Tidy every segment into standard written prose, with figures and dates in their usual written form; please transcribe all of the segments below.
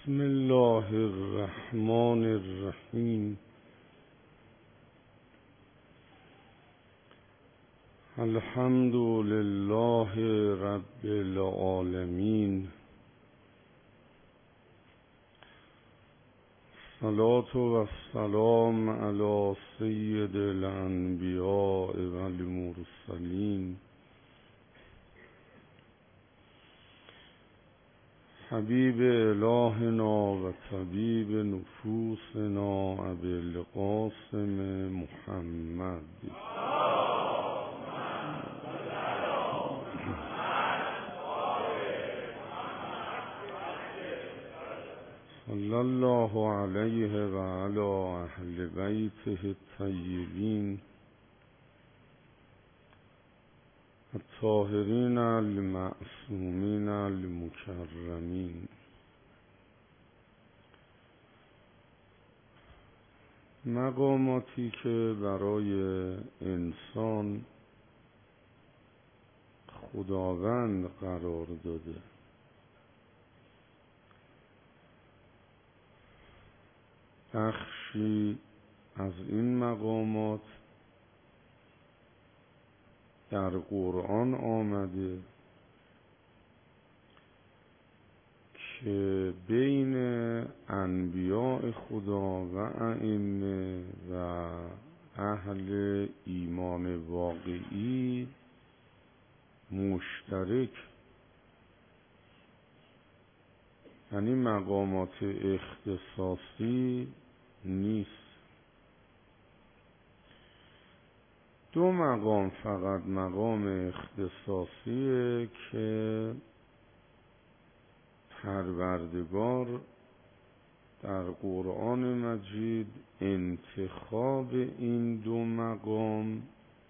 بسم الله الرحمن الرحیم. الحمد لله رب العالمین. الصلاة و السلام علی سید الانبیاء و المرسلین حبیب الهنا و طبیب نفوسنا ابی القاسم محمد صلی الله علیه و علی اهل بیته الطیبین الطاهرین المعصومین المکرمین. مقاماتی که برای انسان خداوند قرار داده، بخشی از این مقامات در قرآن آمده که بین انبیاء خدا و ائمه و اهل ایمان واقعی مشترک، یعنی مقامات اختصاصی نیست. دو مقام فقط مقام اختصاصیه که پروردگار در قرآن مجید انتخاب این دو مقام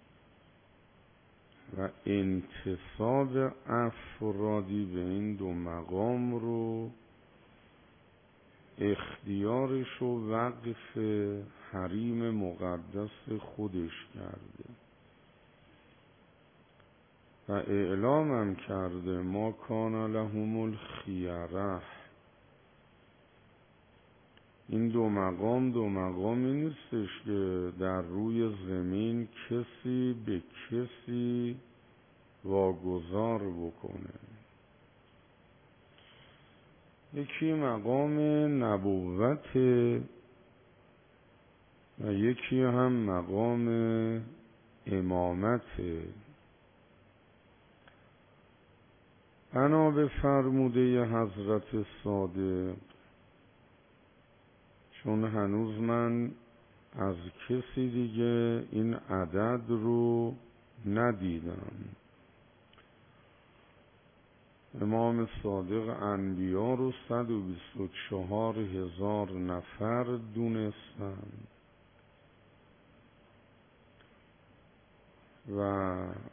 و انتصاب افرادی به این دو مقام رو اختیارش و وقف حریم مقدس خودش کرده و اعلامم کرده ما کان لهم الخیره. این دو مقامی نیستش که در روی زمین کسی به کسی واگذار بکنه. یکی مقام نبوت و یکی هم مقام امامت. بنا به فرموده حضرت صادق، چون هنوز من از کسی دیگه این عدد رو ندیدم، امام صادق انبیا رو 124,000 نفر دونستن و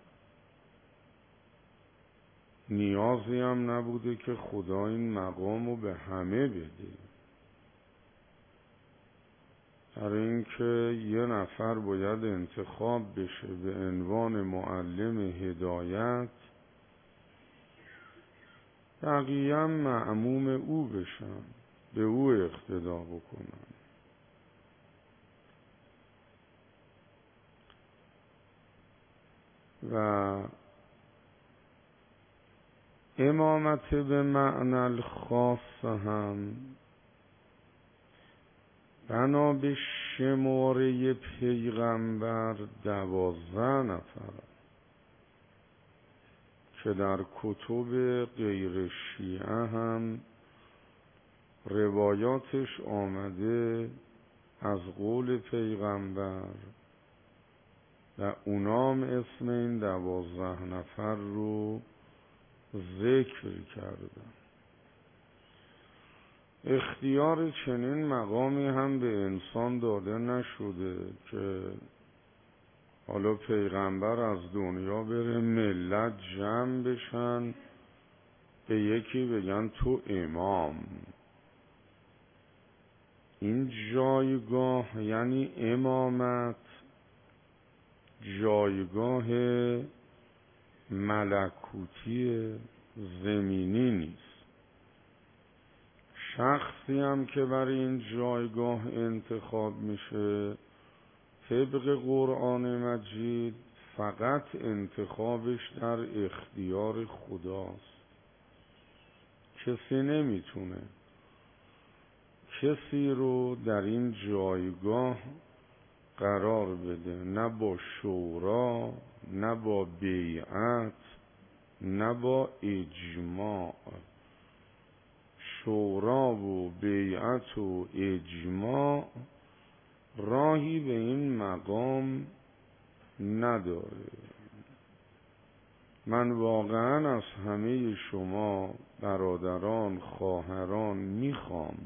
نیازی هم نبوده که خدا این مقام رو به همه بده. برای اینکه یه نفر باید انتخاب بشه به عنوان معلم هدایت، بقیه هم مأموم او بشن، به او اقتدا بکنن. و امامت به معنی الخاص هم بنا به شماره پیغمبر 12 نفر که در کتب غیر شیعه هم روایاتش آمده از قول پیغمبر و اونام اسم این 12 نفر رو ذکر کردن. اختیار چنین مقامی هم به انسان داده نشده که حالا پیغمبر از دنیا بره ملت جمع بشن به یکی بگن تو امام. این جایگاه یعنی امامت جایگاه ملکوتی زمینی نیست. شخصی هم که برای این جایگاه انتخاب میشه طبق قرآن مجید فقط انتخابش در اختیار خداست. کسی نمیتونه کسی رو در این جایگاه قرار بده، نه با شورا، نه با بیعت، نه با اجماع. شورا و بیعت و اجماع راهی به این مقام نداره. من واقعا از همه شما برادران، خواهران میخوام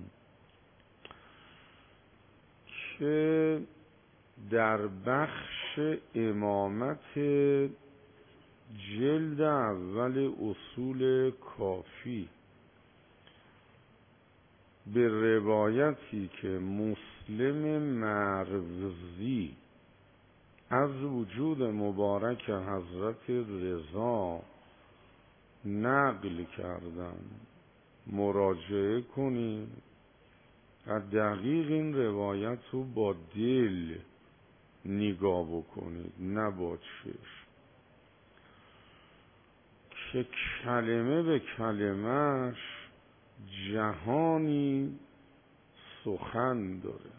که در بخش امامت جلد اول اصول کافی به روایتی که مسلم مروزی از وجود مبارک حضرت رضا نقل کردن مراجعه کنید و دقیق این روایت رو با دل نگاه بکنید، نه با چشم، که کلمه به کلمهش جهانی سخن داره.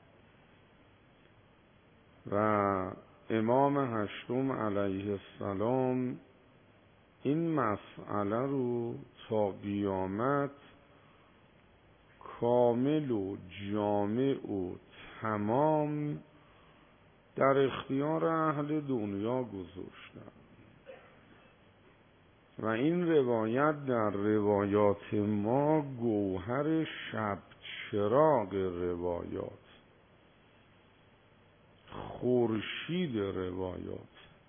و امام هشتم علیه السلام این مسئله رو تا قیامت کامل و جامع و تمام در اختیار اهل دنیا گذاشتن و این روایت در روایات ما گوهر شب چراغ روایات، خورشید روایات،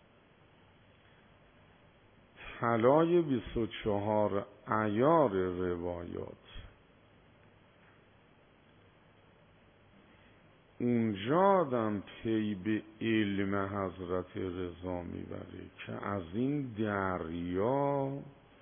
طلای 24 عیار روایات. اونجا آدم پی به علم حضرت رضا میبره که از این دریا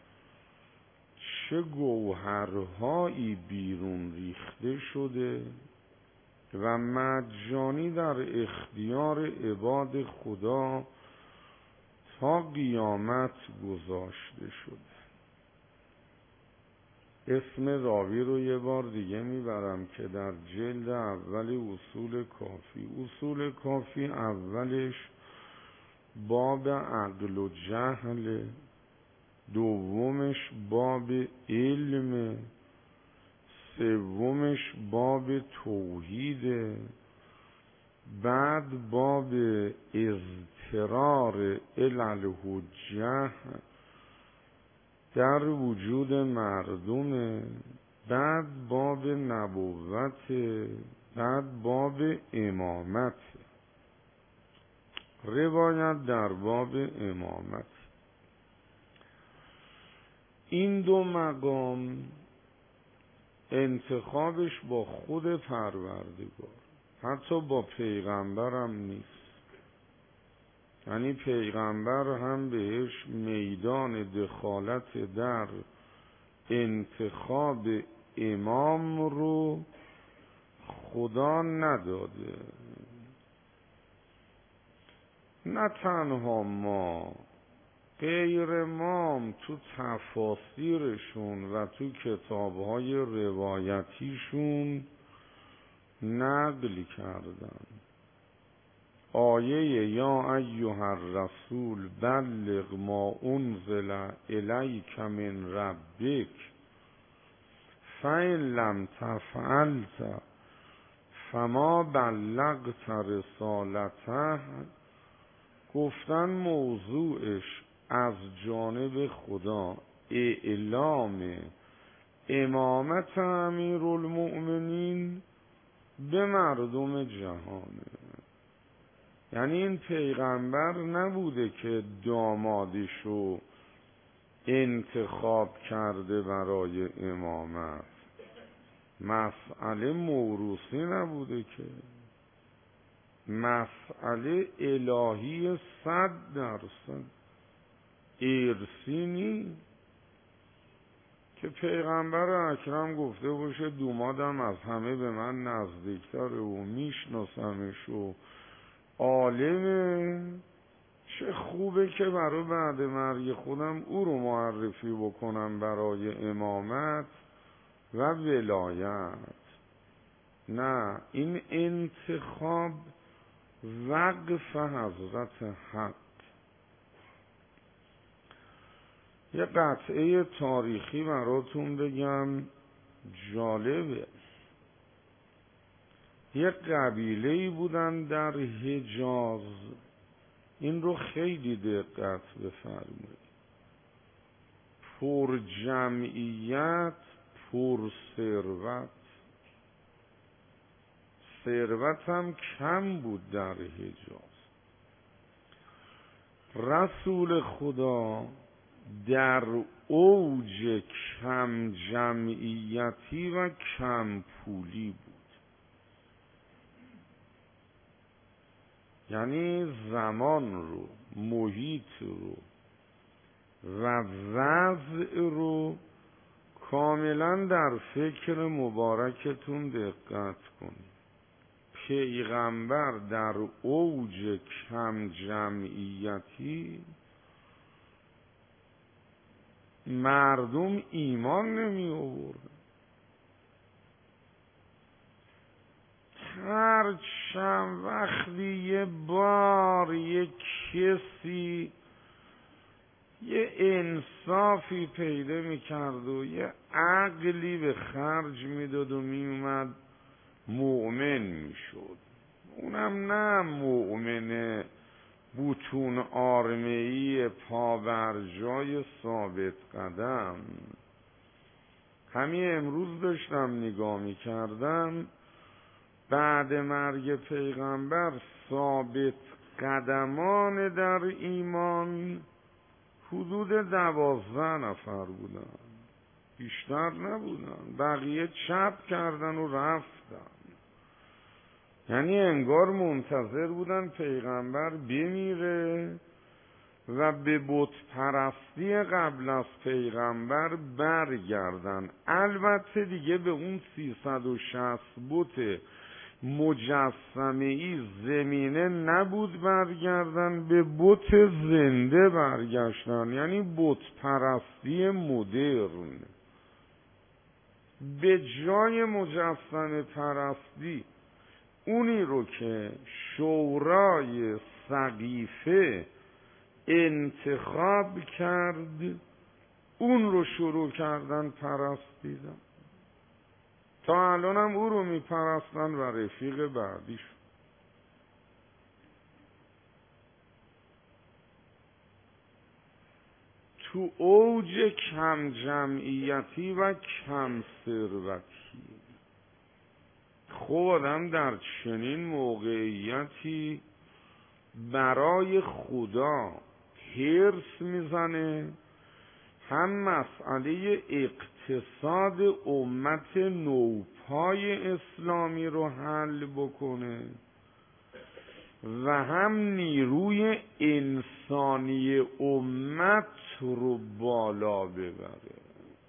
چه گوهرهایی بیرون ریخته شده و مجانی در اختیار عباد خدا تا قیامت گذاشته شده. اسم راوی رو یه بار دیگه میبرم که در جلد اول اصول کافی، اصول کافی اولش باب عقل و جهل، دومش باب علم، سومش باب توحید، بعد باب اضطرار الالحجه در وجود مردم، بعد باب نبوت، بعد باب امامت. روایت در باب امامت. این دو مقام انتخابش با خود پروردگار، حتی با پیغمبرم نیست. یعنی پیغمبر هم بهش میدان دخالت در انتخاب امام رو خدا نداده. نه تنها ما، غیر ما تو تفاسیرشون و تو کتابهای روایتیشون نقل کردن. آیه یا ایها الرسول بلغ ما انزل الیک من ربک فإن لم تفعلت فما بلغت رسالته، گفتن موضوعش از جانب خدا اعلام امامت امیرالمؤمنین به مردم جهانه. یعنی این پیغمبر نبوده که دامادشو انتخاب کرده برای امامت، مسئله موروثی نبوده که، مسئله الهی 100% ارثی نیست که پیغمبر اکرم گفته باشه دومادم از همه به من نزدیکتره و میشناسمش و عالمه، چه خوبه که برای بعد مرگ خودم او رو معرفی بکنم برای امامت و ولایت. نه، این انتخاب وقف حضرت حق. یه قطعه تاریخی براتون بگم جالبه. یه قبیله‌ای بودن در حجاز، این رو خیلی دقت بفرمایید، پر جمعیت، پر ثروت، ثروت هم کم بود در حجاز. رسول خدا در اوج کم جمعیتی و کم پولی بود، یعنی زمان رو، محیط رو و وضع رو کاملا در فکر مبارکتون دقت کنید. پیغمبر در اوج کم جمعیتی مردم ایمان نمی آوردن. هر چند وقتی یه بار یه کسی یه انصافی پیدا میکرد و یه عقلی به خرج میداد و میومد مؤمن میشد، اونم نه مؤمن بوتون آرمه‌ای پا بر جای ثابت قدم. همین امروز داشتم نگاه میکردم، بعد مرگ پیغمبر ثابت قدمان در ایمان حدود 12 نفر بودن، بیشتر نبودن، بقیه چپ کردن و رفتن. یعنی انگار منتظر بودن پیغمبر بمیره و به بت پرستی قبل از پیغمبر برگردن. البته دیگه به اون 360 بت مجسمه‌ای زمینه نبود برگردن، به بت زنده برگشتن، یعنی بت پرستی مدرن. به جای مجسمه پرستی اونی رو که شورای سقیفه انتخاب کرد اون رو شروع کردن پرستیدن. تا الان هم او رو میپرستن و رفیق بعدیش. تو اوج کم جمعیتی و کم ثروتی، خب آدم در چنین موقعیتی برای خدا حرص میزنه، هم مسئله اقتصاد امت نوپای اسلامی رو حل بکنه و هم نیروی انسانی امت رو بالا ببره.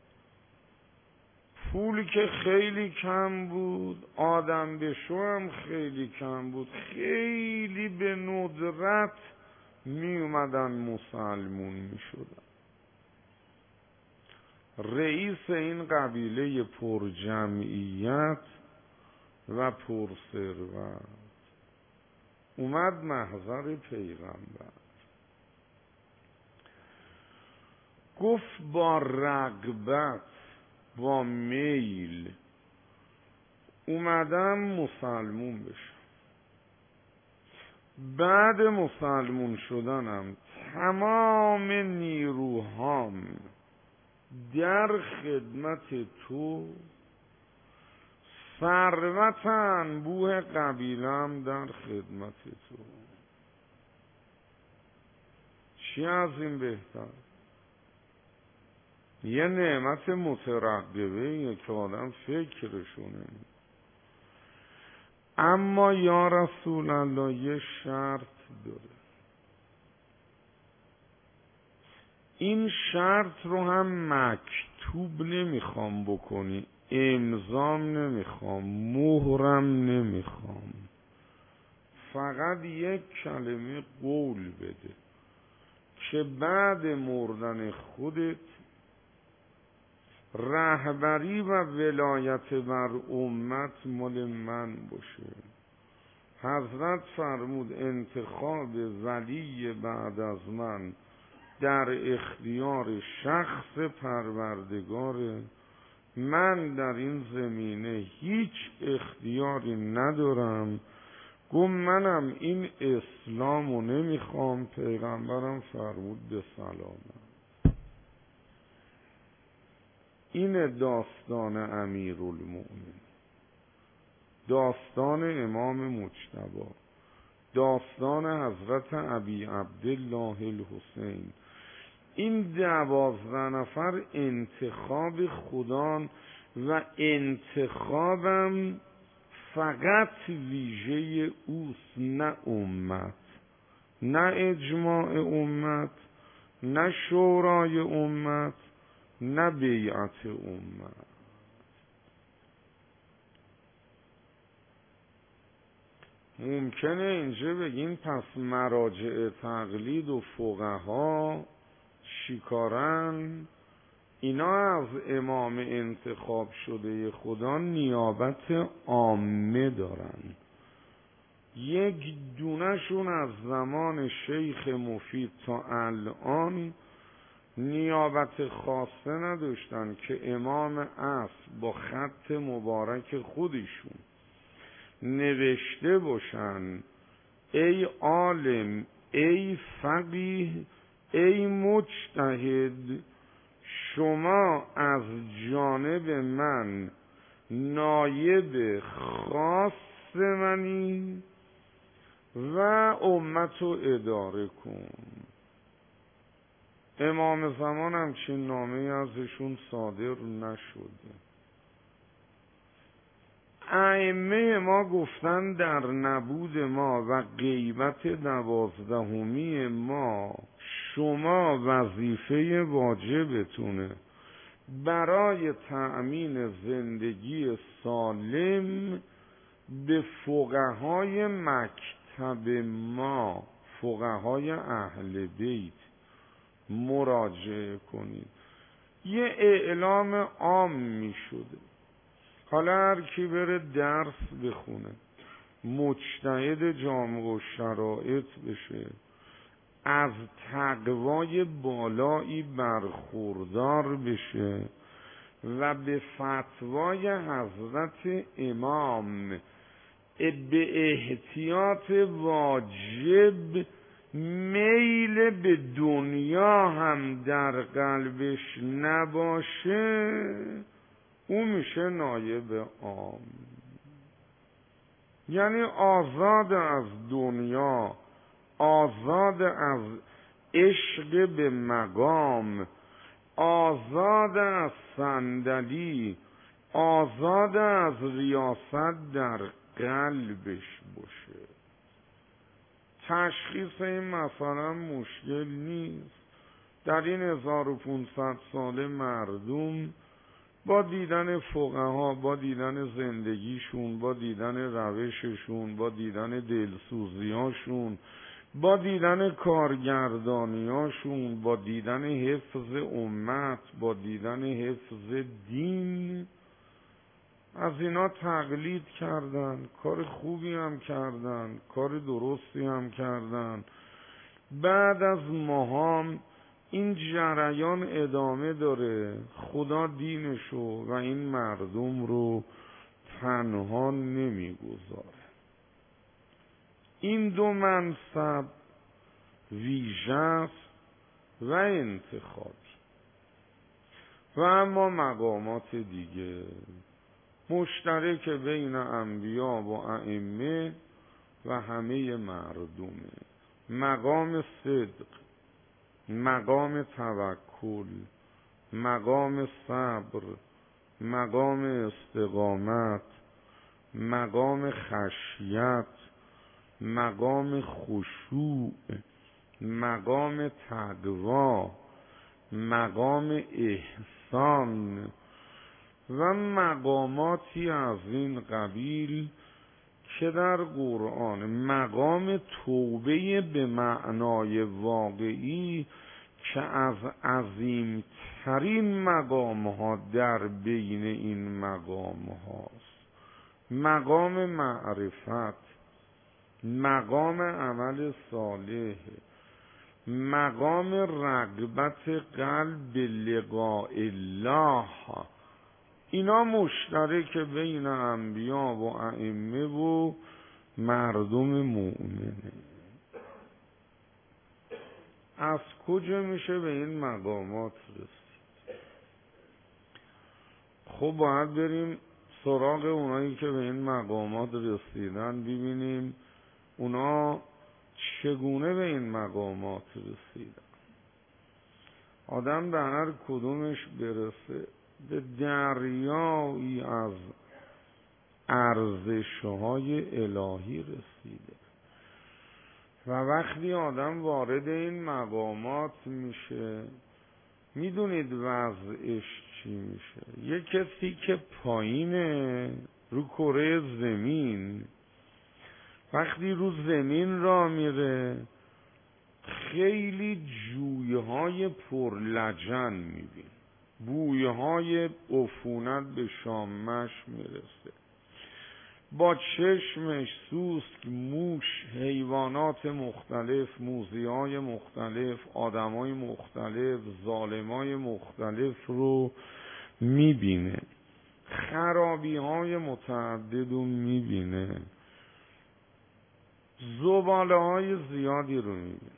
پول که خیلی کم بود، آدم به شو هم خیلی کم بود، خیلی به ندرت می اومدن مسلمون می شدن. رئیس این قبیله پر جمعیت و پر ثروت اومد محضر پیغمبر، گفت با رغبت، با میل اومدم مسلمون بشم. بعد مسلمون شدنم تمام نیروهام در خدمت تو، ثروت انبوه قبیله‌ام در خدمت تو. چی از این بهتر؟ یه نعمت مترقبه که آدم فکرشونه. اما یا رسول الله یه شرط داره، این شرط رو هم مکتوب نمیخوام بکنی، امضام نمیخوام، مهرم نمیخوام، فقط یک کلمه قول بده که بعد مردن خودت رهبری و ولایت بر امت مال من باشه. حضرت فرمود انتخاب ولی بعد از من در اختیار شخص پروردگاره. من در این زمینه هیچ اختیاری ندارم. گم منم این اسلامو نمیخوام. پیغمبرم فرمود به سلامت. این داستان امیرالمؤمنین، داستان امام مجتبی، داستان حضرت ابی عبدالله الحسین. این 12 نفر انتخاب خدان و انتخابم فقط ویژه اوست، نه امت، نه اجماع امت، نه شورای امت، نه بیعت امت. ممکنه اینجا بگین پس مراجع تقلید و فقها چیکارن؟ اینا از امام انتخاب شده خدا نیابت عامه دارن. یک دونشون از زمان شیخ مفید تا الان نیابت خاصه نداشتن که امام اصل با خط مبارک خودشون نوشته باشن ای عالم، ای فقیه، ای مجتهد، شما از جانب من نایب خاص منی و امت رو اداره کن. امام زمان همچین نامه ازشون صادر نشده. ائمه ما گفتن در نبود ما و غیبت 12 ما شما وظیفه واجبتونه برای تأمین زندگی سالم به فقهای مکتب ما، فقهای اهل بیت مراجعه کنید. یه اعلام عام می شده، حالا هر کی بره درس بخونه، مجتهد جامع و شرایط بشه، از تقوای بالایی برخوردار بشه و به فتوای حضرت امام به احتیاط واجب میل به دنیا هم در قلبش نباشه، او میشه نایب عام. یعنی آزاد از دنیا، آزاد از عشق به مقام، آزاد از صندلی، آزاد از ریاست در قلبش باشه. تشخیص این مثلا مشکل نیست. در این 1500 ساله مردم با دیدن فقها، با دیدن زندگیشون، با دیدن روششون، با دیدن دلسوزیاشون، با دیدن کارگردانیاشون، با دیدن حفظ امت، با دیدن حفظ دین، از اینا تقلید کردن. کار خوبی هم کردن، کار درستی هم کردن. بعد از ماهام این جریان ادامه داره. خدا دینشو و این مردم رو تنها نمیگذاره. این 2 منصب ویژه است و انتخابی. و اما مقامات دیگه مشترک بین انبیا و ائمه و همه مردمه. مقام صدق، مقام توکل، مقام صبر، مقام استقامت، مقام خشیت، مقام خشوع، مقام تقوا، مقام احسان انسان و مقاماتی از این قبیل که در قرآن مقام توبه به معنای واقعی که از عظیمترین مقام ها در بین این مقام هاست، مقام معرفت، مقام عمل صالح، مقام رغبت قلب به لقاء الله، اینا مشترک بین انبیا و ائمه و مردم مؤمنه. از کجا میشه به این مقامات رسید؟ خب باید بریم سراغ اونایی که به این مقامات رسیدن، ببینیم اونا چگونه به این مقامات رسیدن. آدم به هر کدومش برسه به دریایی از ارزش‌های الهی رسیده و وقتی آدم وارد این مقامات میشه، میدونید وضعش چی میشه؟ یه کسی که پایینه رو کره زمین، وقتی رو زمین را میره خیلی جویهای پرلجن میبین، بویهای عفونت به شامش میرسه، با چشمش سوسک، موش، حیوانات مختلف، موذیهای مختلف، آدمای مختلف، ظالمای مختلف رو میبینه، خرابیهای متعدد رو میبینه، زباله های زیادی رو میبینه،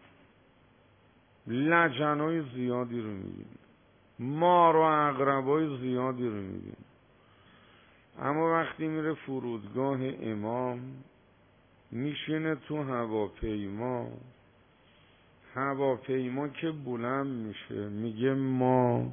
لجن های زیادی رو میبینه، مار و عقرب های زیادی رو میبینه. اما وقتی میره فرودگاه امام، میشینه تو هواپیما که بلند میشه میگه ما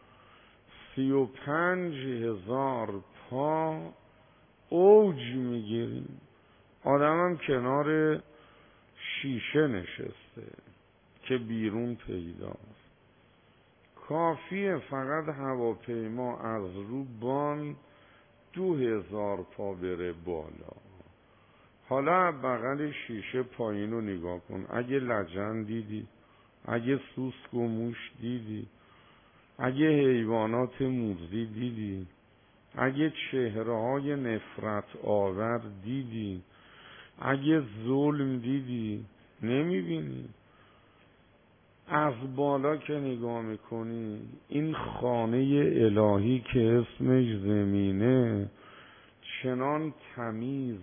35,000 پا اوج میگیریم. آدمم کنار شیشه نشسته که بیرون پیداست. کافیه فقط هواپیما از رو بام 2,000 پا بره بالا. حالا بغل شیشه پایین رو نگاه کن، اگه لجن دیدی، اگه سوسک و موش دیدی، اگه حیوانات موذی دیدی، اگه چهره های نفرت آور دیدی، اگه ظلم دیدی، نمیبینی. از بالا که نگاه میکنی این خانه الهی که اسمش زمینه چنان تمیز،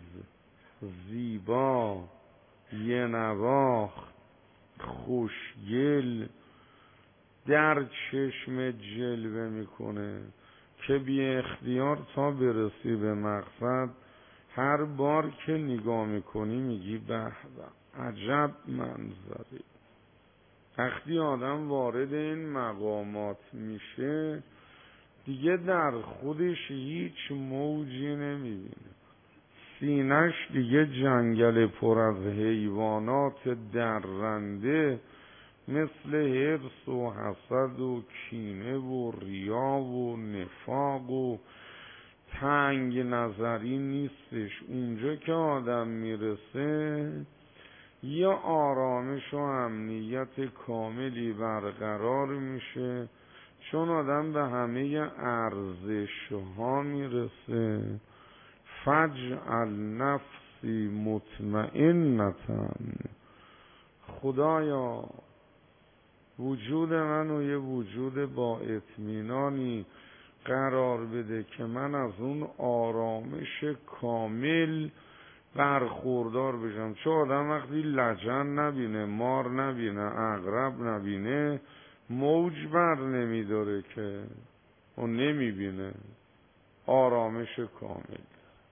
زیبا، یه نواخت، خوشگل در چشم جلوه میکنه که بی اختیار تا برسی به مقصد هر بار که نگاه میکنی میگی به به عجب منظری. وقتی آدم وارد این مقامات میشه دیگه در خودش هیچ موجی نمیبینه، سینش دیگه جنگل پر از حیوانات درنده مثل حرص و حسد و کینه و ریا و نفاق و تنگ نظری نیستش. اونجا که آدم میرسه یه آرامش و امنیت کاملی برقرار میشه، چون آدم به همه ارزش ها میرسه. فجعل نفسی مطمئنتن، خدایا وجود منو یه وجود با اطمینانی قرار بده که من از اون آرامش کامل برخوردار بشم. چون آدم وقتی لجن نبینه، مار نبینه، عقرب نبینه، موج بر نمیداره که و نمیبینه آرامش کامل.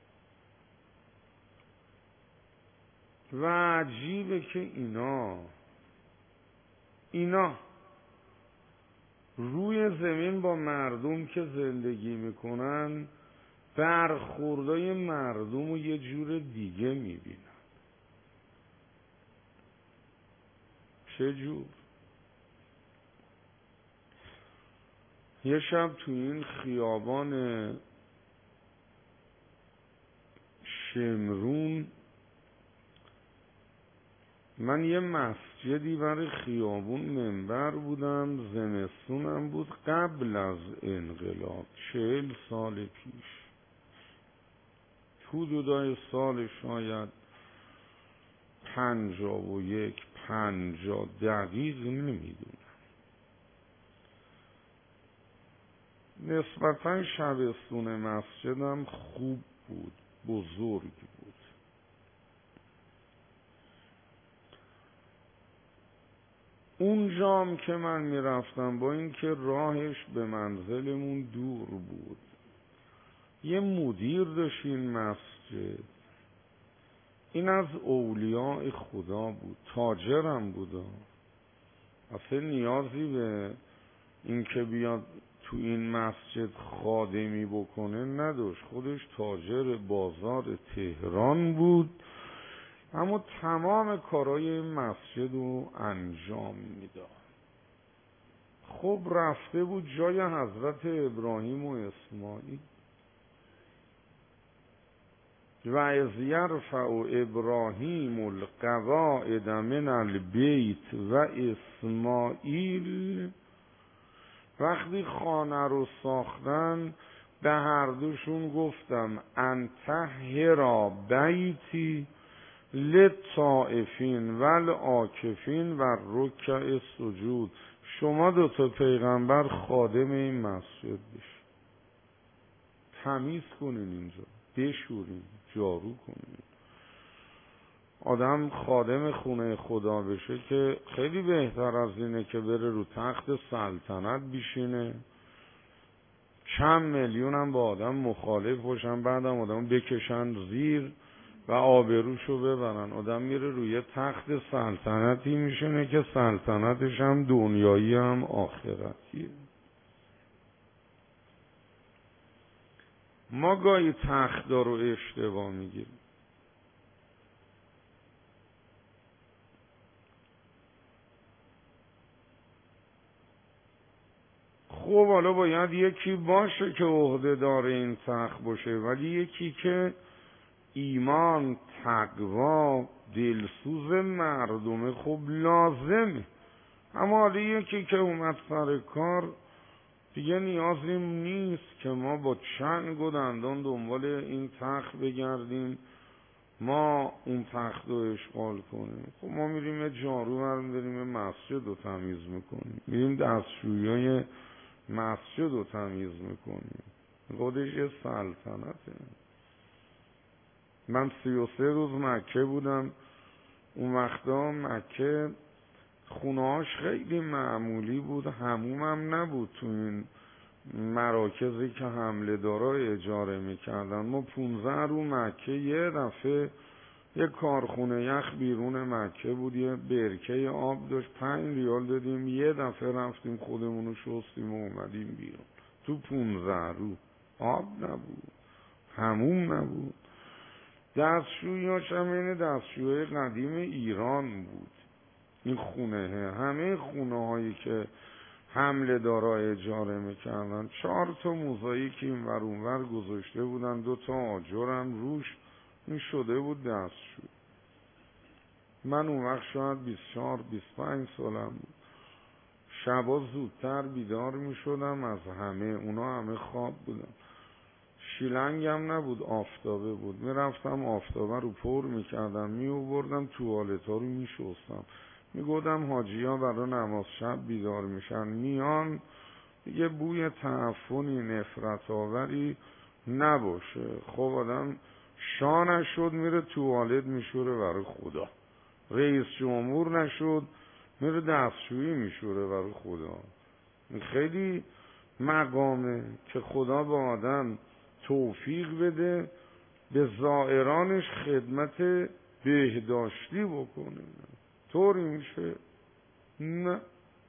و عجیبه که اینا روی زمین با مردم که زندگی میکنن برخوردای مردم رو یه جور دیگه میبینن. چه جور؟ یه شب تو این خیابان شمرون من یه مسجدی برای خیابون منبر بودم، زمستونم بود قبل از انقلاب 40 سال پیش، حدودای سال شاید 51 50 دقیق نمیدونم. نسبتا شبستون مسجدم خوب بود، بزرگ بود. اونجام که من میرفتم با اینکه راهش به منزلمون دور بود، یه مدیر داشت این مسجد، این از اولیاء خدا بود، تاجرم بود، اصلا نیازی به این که بیاد تو این مسجد خادمی بکنه نداشت، خودش تاجر بازار تهران بود، اما تمام کارهای این مسجد رو انجام میداد. خب رفته بود جای حضرت ابراهیم و اسماعیل، و اذ یرفع ابراهیم القواعد من البیت و اسماعیل، وقتی خانه رو ساختن به هر دوشون گفتم ان طهرا بیتی للطائفین والعاکفین و رکع سجود، شما دوتا پیغمبر خادم این مسجد بشین، تمیز کنین اینجا، بشورین، جارو کنین. آدم خادم خونه خدا بشه که خیلی بهتر از اینه که بره رو تخت سلطنت بشینه، چند میلیون هم با آدم مخالف باشن، بعدم آدم بکشن زیر و آبروشو ببرن. آدم میره روی تخت سلطنتی میشینه که سلطنتش هم دنیایی هم آخرتیه. ما گاهی تخت رو اشتباه میگیریم. خب حالا باید یکی باشه که عهده‌دار این تخت باشه، ولی یکی که ایمان، تقوا، دلسوز مردمه، خب لازمه. اما حالا یکی که اومد سر کار دیگه نیازی نیست که ما با چنگ و دندان دنبال این تخت بگردیم، ما اون تخت رو اشغال کنیم. خب ما میریم یه جارو برمی‌داریم یه مسجد رو تمیز میکنیم، میریم دستشویی مسجد رو تمیز میکنیم، خودش یه سلطنته. من 33 روز مکه بودم. اون وقتا مکه خونهاش خیلی معمولی بود، حمومم نبود تو این مراکزی که حمله دارا اجاره میکردن. ما 15 رو مکه یه دفعه یه کارخونه یخ بیرون مکه بود، یه برکه آب داشت، 5 ریال دادیم، یه دفعه رفتیم خودمونو شستیم و اومدیم بیرون. تو 15 رو آب نبود، حموم نبود. دستشویی‌هاش هم این دستشویی قدیم ایران بود. این خونه همه خونه هایی که حمله دارا اجاره میکردن 4 تا موزاییک این ور اون ور گذاشته بودن، 2 تا آجرم روش، این شده بود دستشوی. من اون وقت شاید 24-25 سالم بود. شبا زودتر بیدار میشدم از همه، اونا همه خواب بودن. شیلنگم نبود، آفتابه بود. میرفتم آفتابه رو پر میکردم، میوبردم توالتا رو میشستم، میگفتم حاجی ها برای نماز شب بیدار میشن، میان دیگه بوی تعفنی نفرت آوری نباشه. خب آدم شانش شد میره توالت میشوره برای خدا، رئیس جمهور نشد میره دستشویی میشوره برای خدا. خیلی مقامه که خدا به آدم توفیق بده به زائرانش خدمت بهداشتی بکنه. طوری میشه؟ نه.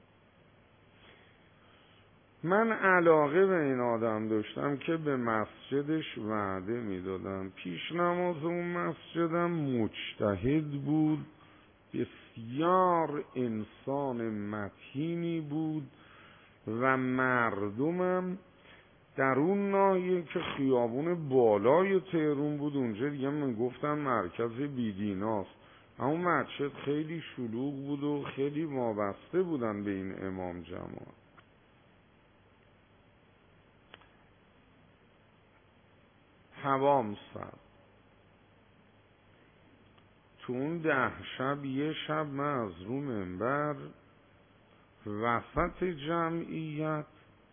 من علاقه به این آدم داشتم که به مسجدش وعده میدادم. پیش نماز اون مسجدم مجتهد بود، بسیار انسان متینی بود، و مردمم در اون ناحیه که خیابون بالای تهران بود، اونجا دیگه من گفتم مرکز بیدیناست، اما مسجد خیلی شلوغ بود و خیلی وابسته بودن به این امام جماعت. هوام سرد. تو اون 10 شب یه شب من از رو منبر وسط جمعیت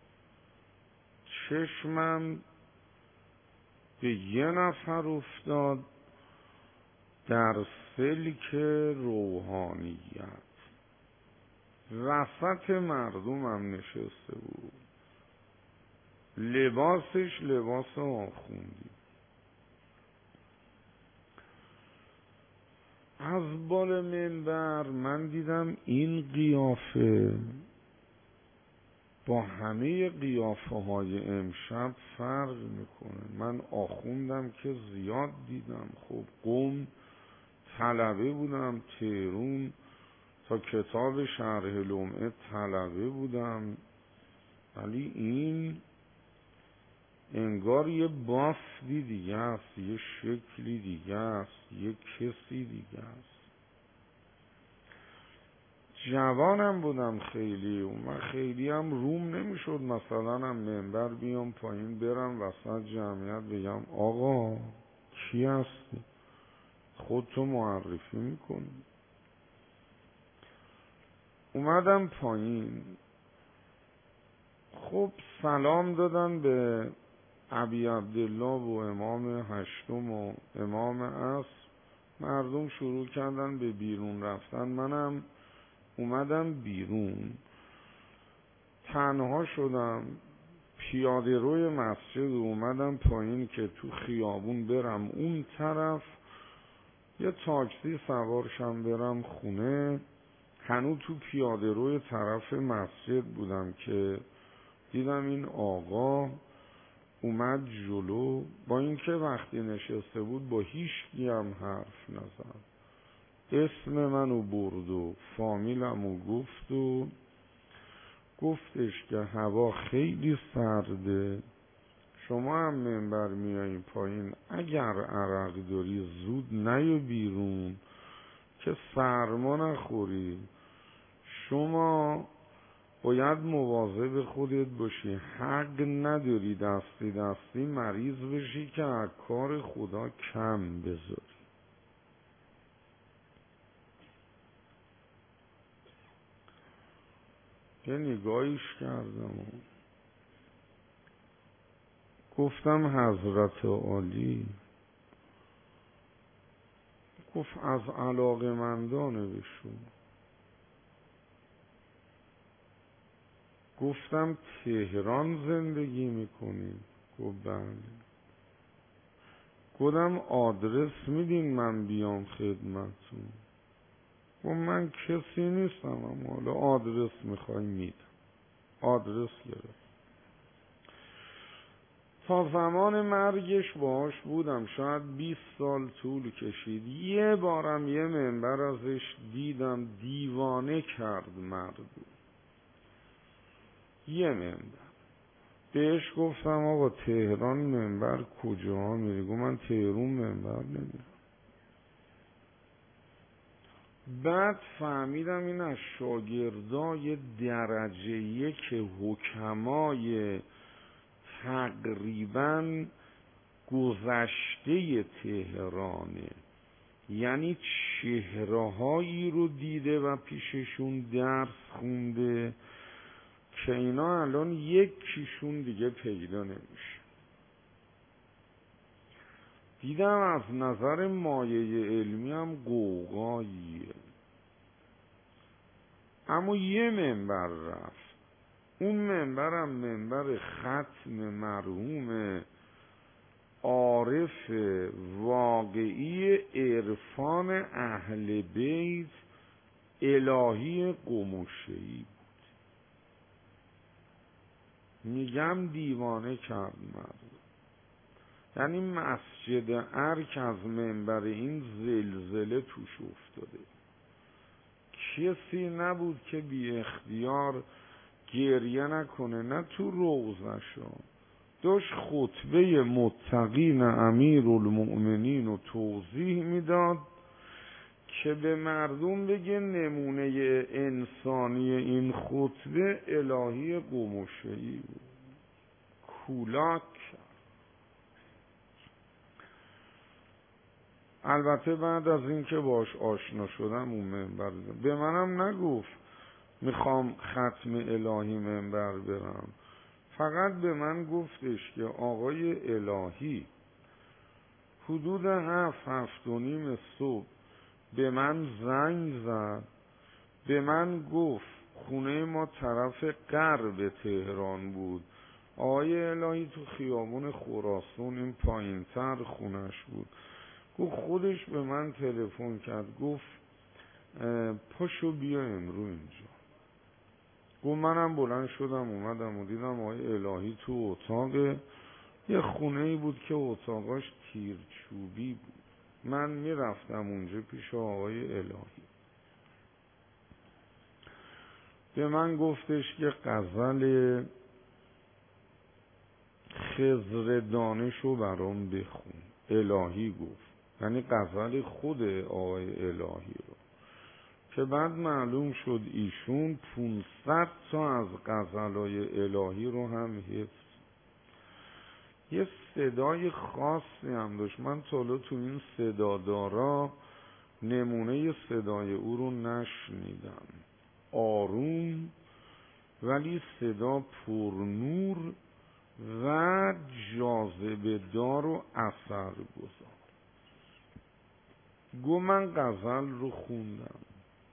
چشمم به یه نفر افتاد در سلک روحانیت، وسط مردمم نشسته بود، لباسش لباس آخوندی. از بالا منبر من دیدم این قیافه با همه قیافه های امشب فرق میکنه. من آخوندم که زیاد دیدم، خب قم طلبه بودم، تهرون تا کتاب شرح لمعه طلبه بودم، ولی این انگار یه بافتی دیگه است، یه شکلی دیگه است، یه کسی دیگه است. جوانم بودم خیلی، و من خیلی هم روم نمیشد مثلا هم منبر بیام پایین برم وسط جمعیت بگم آقا کی هستی؟ خودتو معرفی میکنی. اومدم پایین، خب سلام دادن به ابی عبدالله و امام هشتم و امام عصر. مردم شروع کردن به بیرون رفتن، منم اومدم بیرون، تنها شدم، پیاده روی مسجد اومدم پایین که تو خیابون برم اون طرف، یه تاکسی سوارشم برم خونه. هنوز تو پیاده روی طرف مسجد بودم که دیدم این آقا اومد جلو، با اینکه وقتی نشسته بود با هیچکی هم حرف نزد، اسم منو برد و فامیلمو گفت و گفتش که هوا خیلی سرده، شما هم منبر میایین پایین، اگر عرق داری زود نیو بیرون که سرما نخوری، شما باید مواظب خودت باشی، حق نداری دستی مریض بشی که از کار خدا کم بذاری. یه نگاهیش کردم و گفتم حضرت عالی. گفت از علاقه‌مندانه بشون. گفتم تهران زندگی میکنی؟ گفت بله. گفتم آدرس میدین من بیام خدمتون؟ گفت من کسی نیستم، اما حالا آدرس میخوای میدم. آدرس گرفت. تا زمان مرگش باهاش بودم، شاید 20 سال طول کشید. یه بارم یه منبر ازش دیدم، دیوانه کرد مردو. یه منبر بهش گفتم آقا تهران منبر کجا میری؟ گفت من تهران منبر نمیرم. بعد فهمیدم این از شاگردای درجه 1 حکمای تقریبا گذشته تهرانه، یعنی چهره‌هایی رو دیده و پیششون درس خونده که اینا الان یکیشون دیگه پیدا نمیشه. دیدم از نظر مایه علمی هم قوقاییه، اما یه منبر رفت. اون منبرم منبر ختم مرحوم عارف واقعی عرفان اهل بیت الهی قمشه‌ای. میگم دیوانه کرد مرد. یعنی مسجد ارک از منبر این زلزله توش افتاده. کسی نبود که بی اختیار گریه نکنه، نه تو روضه‌شو، داشت خطبه متقین امیرالمؤمنین رو توضیح میداد که به مردم بگه نمونه انسانی این خطبه الهی قمشه‌ای بود. کولاک. البته بعد از این که باش آشنا شدم اون منبر به منم نگفت میخوام ختم الهی منبر برم، فقط به من گفتش که آقای الهی حدود 7:30 صبح به من زنگ زد، به من گفت خونه ما طرف غرب تهران بود، آقای الهی تو خیابون خراسان این پایین‌تر خونش بود، گفت خودش به من تلفن کرد گفت پاشو بیا امرو اینجا. گفت منم بلند شدم اومدم و دیدم آقای الهی تو اتاق، یه خونه‌ای بود که اتاقاش تیرچوبی بود. من میرفتم اونجا پیش آقای الهی، به من گفتش که غزل خضر دانش رو برام بخون. الهی گفت، یعنی غزل خود آقای الهی رو، که بعد معلوم شد ایشون 500 تا از غزلای الهی رو هم حفظ. یه صدای خاصی هم داشت، من تا حالا تو این صدادارا نمونه صدای او رو نشنیدم. آروم ولی صدا پرنور و جاذبه دار و اثر گذار. گو من غزل رو خوندم،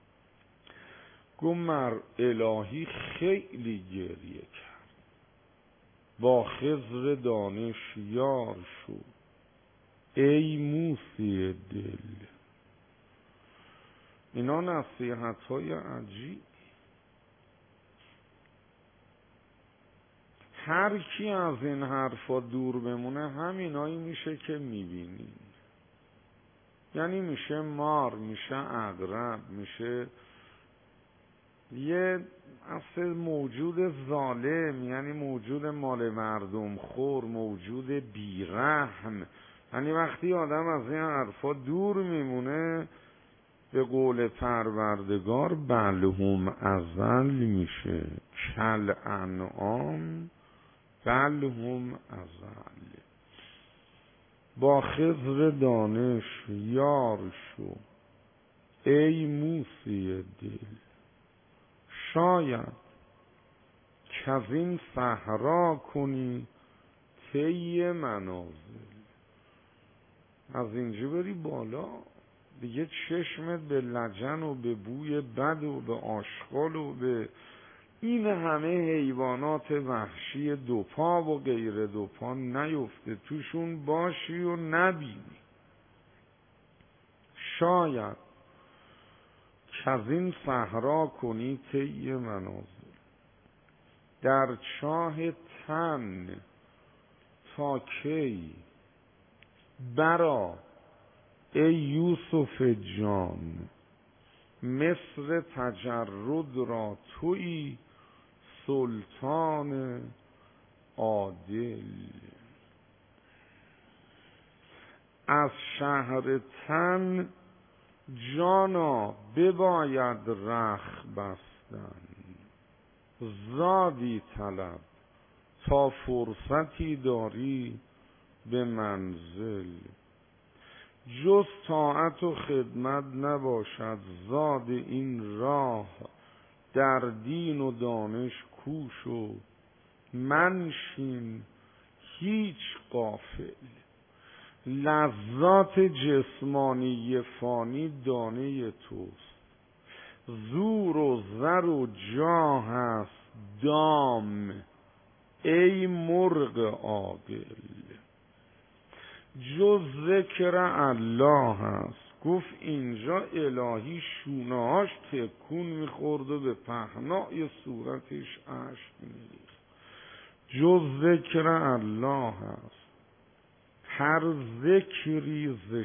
گو مر الهی خیلی گریه کرد، با خضر دانش یار شد ای موسی دل. اینا نصیحت‌های عجیب. هر کی از این حرفا دور بمونه همینایی میشه که میبینین، یعنی میشه مار، میشه عقرب، میشه یه اصل موجود ظالم، یعنی موجود مال مردم خور، موجود بیرحم. یعنی وقتی آدم از این حرفا دور میمونه به قول پروردگار بلهم ازل میشه، کل انعام بلهم ازل. با خضر دانش یار شو ای موسی دل، شاید کز این صحرا کنی طی منازل. از اینجا بری بالا دیگه چشمت به لجن و به بوی بد و به آشغال و به این همه حیوانات وحشی دوپا و غیر دوپا نیفته، توشون باشی و نبینی. شاید کز این صحرا کنی طی منازل، در چاه تن تا کی برا ای یوسف جان، مصر تجرد را تویی سلطان عادل. از شهر تن جانا بباید رخ بستن، زادی طلب تا فرصتی داری به منزل. جز طاعت و خدمت نباشد زاد این راه، در دین و دانش کوش و منشین هیچ غافل. لذات جسمانی فانی دانه توست، زور و زر و جاه است دام ای مرغ عاقل. جز ذکر الله است. گفت اینجا الهی شونه‌هاش تکون میخورد و به پهنای صورتش اشک میریخت. جز ذکر الله است هر ذکری ز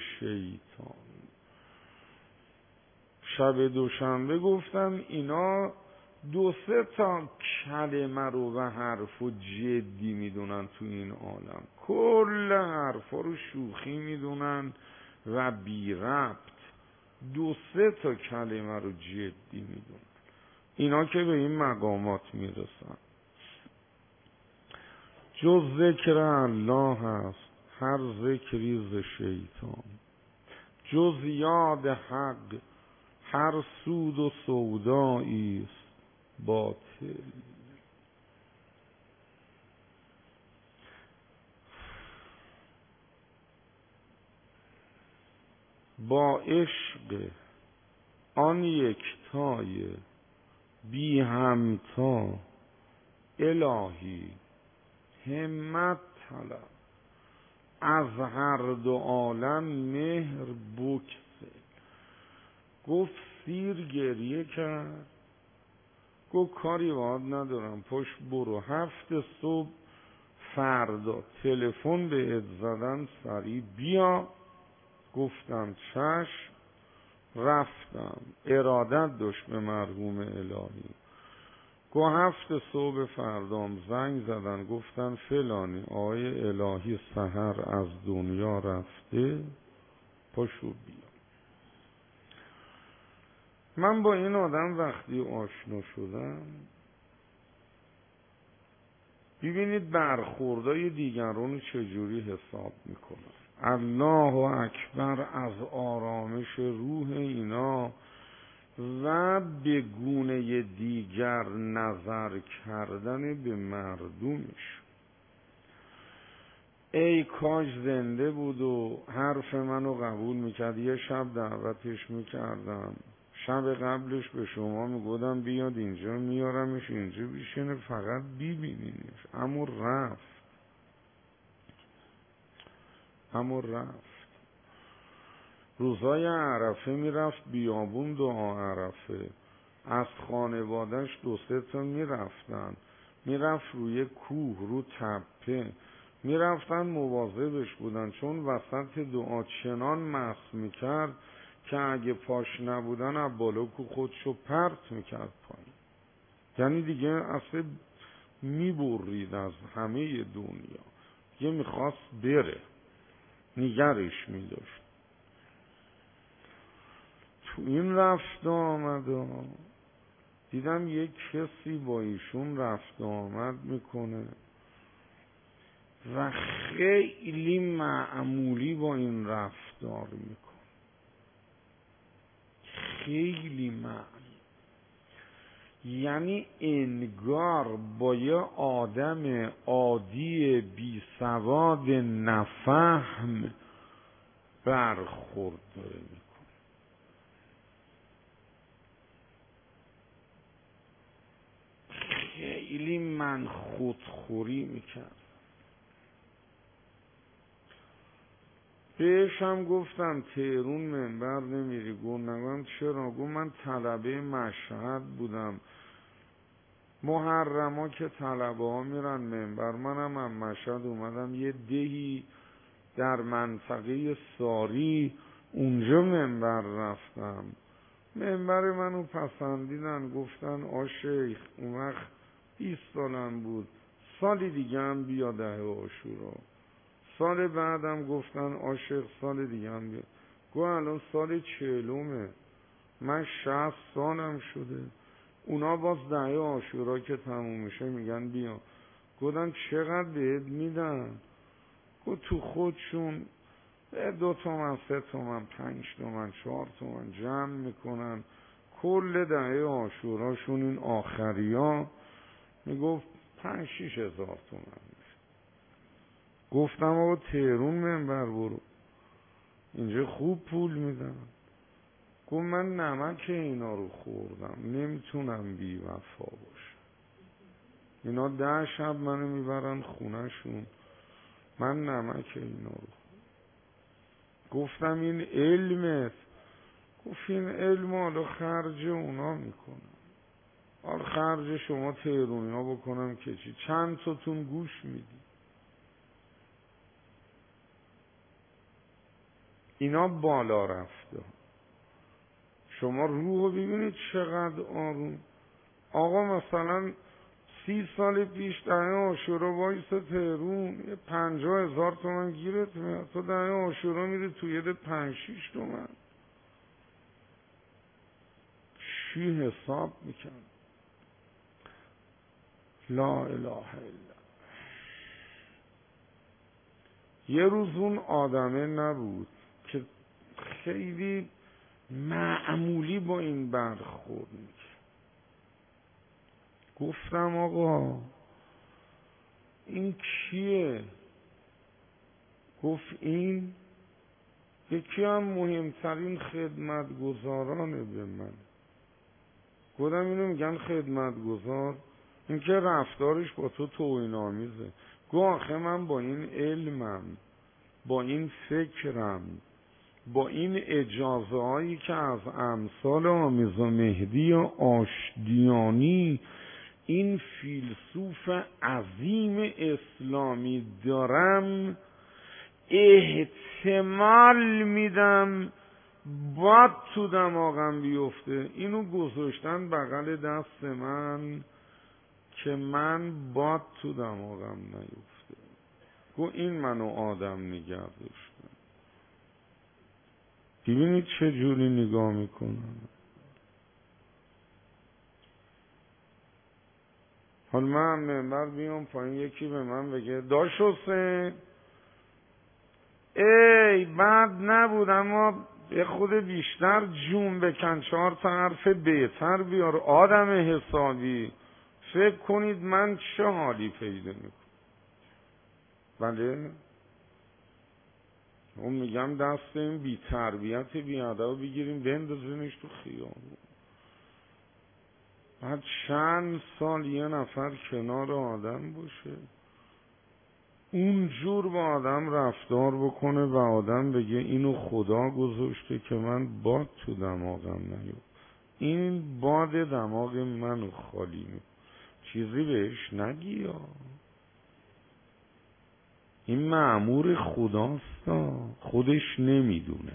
شیطان. شب دوشنبه گفتم اینا دو سه تا کلمه رو و حرف و جدی میدونن تو این عالم، کل حرفا رو شوخی میدونن و بی ربط. دو سه تا کلمه رو جدی میدونن اینا که به این مقامات میرسن. جز ذکر الله هست هر ذکری ز شیطان، جز یاد حق هر سود و سودایی است باطل. با عشق آن یکتای بی همتا الهی همت طلب، از هر دو عالم مهر بکسل. گفت سیر گریه کرد، گفت کاری باهات ندارم، پشت برو، 7 صبح فردا تلفن بهت زدن سریع بیا. گفتم چشم، رفتم. ارادت داشت به مرحوم الهی. گو 7 صبح فردام زنگ زدن گفتن فلانی آقای الهی سحر از دنیا رفته، پاشو بیا. من با این آدم وقتی آشنا شدم، ببینید برخوردای دیگران چجوری حساب میکنن. الله اکبر از آرامش روح اینا و به گونه دیگر نظر کردن به مردمش. ای کاش زنده بود و حرف منو قبول میکرد. یه شب دعوتش میکردم، شب قبلش به شما میگودم بیاد اینجا، میارمش اینجا بیشینه فقط ببینینش. اما رفت. روزای عرفه میرفت بیابون دعا عرفه، از خانوادهش 2-3 تا میرفتن، میرفت روی کوه رو تپه، میرفتن مواظبش بودن، چون وسط دعا چنان مست میکرد که اگه پاش نبودن از بالا کو خودشو پرت میکرد پایین. یعنی دیگه اصلا میبرید از همه دنیا، دیگه میخواست بره، نگرش میداشت. تو این رفت آمد دیدم یک کسی با ایشون رفت آمد میکنه و خیلی معمولی با این رفتار میکنه، خیلی معمولی. یعنی انگار با یه آدم عادی بی سواد نفهم برخورد داره میکنه. خیلی من خودخوری میکرد. بهش هم گفتم تهرون منبر نمیری؟ گفت چرا؟ گفت من طلبه مشهد بودم، محرما که طلبه ها میرن منبر، منم هم مشهد اومدم یه دهی در منطقه ساری اونجا منبر رفتم. منبر منو پسندیدن، گفتن آشیخ اون وقت 20 سالم بود، سالی دیگه هم بیا 10 عاشورا. سال بعدم گفتن آشیخ سال دیگه هم بیا. گو الان سال 40، من 60 سالم شده. اونا باز 10 عاشورا که تموم میشه میگن بیا. گفتن چقدر بهت میدن؟ گفت تو خودشون 2 تومن 3 تومن 5 تومن 4 تومن جمع میکنن، کل 10 عاشوراشون این آخری ها میگفت 5-6 هزار تومن میشه. گفتم آقا تهرون منبر برو، اینجا خوب پول میدن. گفت من نمک اینا رو خوردم، نمیتونم بی وفا باشم. اینا 10 شب منو میبرن خونهشون، من نمک اینا رو خوردم. گفتم این علمت؟ گفت این علم حالا خرج اونا میکنم، حالا خرج شما تهرونی ها بکنم که چی؟ چند تاتون گوش میدی؟ اینا بالا رفته. شما روح رو ببینید چقدر آروم. آقا مثلا 30 سال پیش دهه عاشورا وایس تهرون 50,000 تومن گیرت میاد، تو دهه عاشورا میری توی یه 5-6 تومن. چی حساب میکن؟ لا اله الا الله. یه روز اون آدمه نبود که خیلی معمولی با این برخورد میکرد. گفتم آقا این کیه؟ گفت این یکی هم مهمترین خدمتگزارانه به من. گفتم اینو میگن خدمتگزار؟ این که رفتارش با تو توهین آمیزه. گفت آخه من با این علمم، با این فکرم، با این اجازه هایی که از امثال آمیزا مهدی آشتیانی این فیلسوف عظیم اسلامی دارم، احتمال میدم باید تو دماغم بیفته. اینو گذاشتن بغل دست من که من باید تو دماغم نیفته. گو این منو آدم نگه داشتن. ببینید چه جوری نگاه میکنن. حالا من منبر بیام پایین یکی به من بگه داش حسین ای بد نبود اما یه خود بیشتر جون بکن، 4 تا حرف بهتر بیار، آدم حسابی، فکر کنید من چه حالی پیدا میکنم. بله اون میگم دست این بی تربیت بی ادب بگیریم بندازینش تو خیابون. بعد چند سال یه نفر کنار آدم باشه اونجور با آدم رفتار بکنه و آدم بگه اینو خدا گذاشته که من باد تو دماغم نیاد. این باد دماغ منو خالی میکنه. چیزی بهش نگی ها. این مأمور خداست، خودش نمیدونه.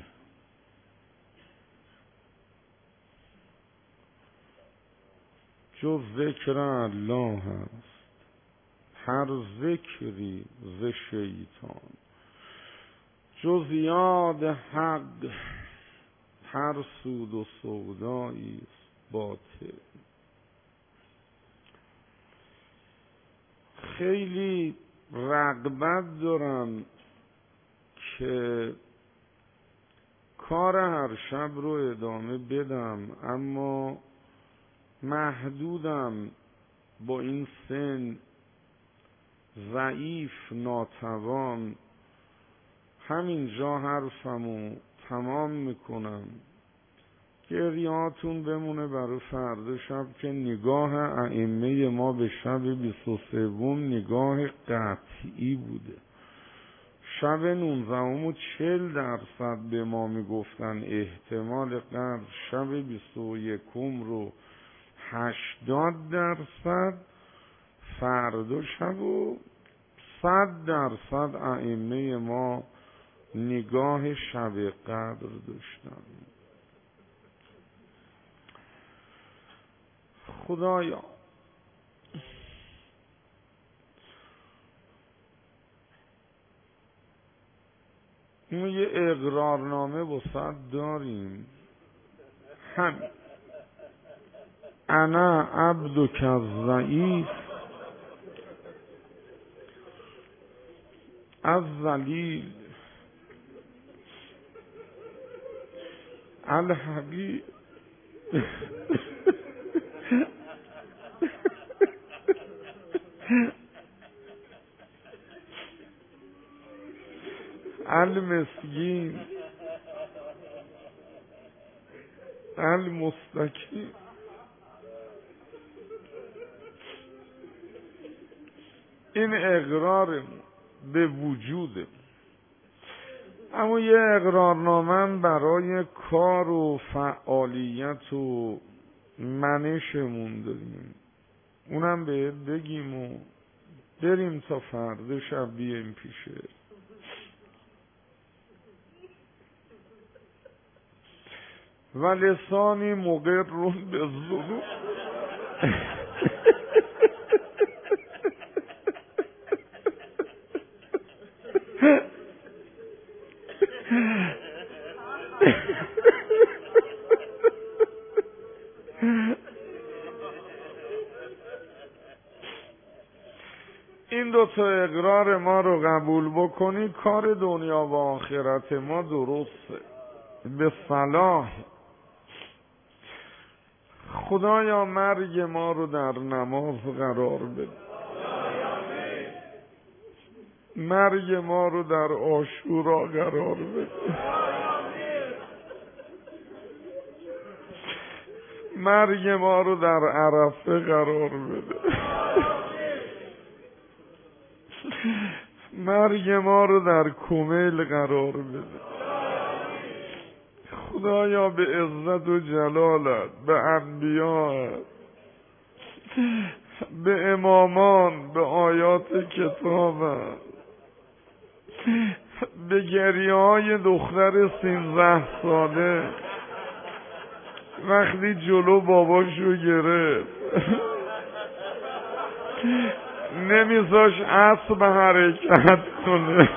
جز ذکر الله هست هر ذکری ز شیطان، جز یاد حق هر سود و سودایی باطل. خیلی رغبت دارم که کار هر شب رو ادامه بدم، اما محدودم. با این سن ضعیف ناتوان همینجا حرفمو تمام میکنم. گریهاتون بمونه برای فردا شب که نگاه ائمه ما به شب 23 نگاه قطعی بوده. شب 19 40% به ما میگفتن احتمال قدر، شب 21 رو 80%، فردا شب و 100% ائمه ما نگاه شب قدر داشتن. خدایا ما یه اقرارنامه واسه داریم، هم انا عبدک الضعیف الذلیل الحقیر المسکین المستکین. این اقرار به وجوده. اما یه اقرارنامه برای کار و فعالیت و منشمون داریم، اونم بهت بگیم و بریم تا فردا شب بیایم پیشه. و لسانی مقرون به ذنوب این دوتا اقرار ما رو قبول بکنی کار دنیا و آخرت ما درسته، به صلاح. خدایا مرگ ما رو در نماز قرار بده، مرگ ما رو در عاشورا قرار بده، مرگ ما رو در عرفه قرار بده، مرگ ما رو در کمیل قرار بده. خدایا به عزت و جلالت، به انبیاءت، به امامان، به آیات کتابت، به گریه های دختر 13 ساله وقتی جلو باباشو گرفت نمیذاش اسب حرکت کنه،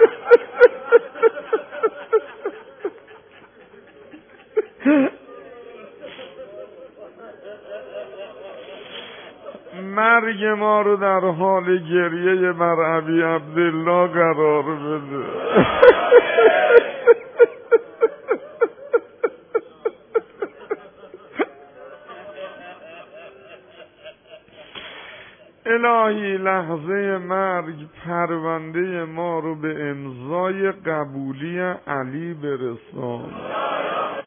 مرگ ما رو در حال گریه بر ابی عبدالله قرار بده. الهی لحظه مرگ پرونده ما رو به امضای قبولی علی برسان.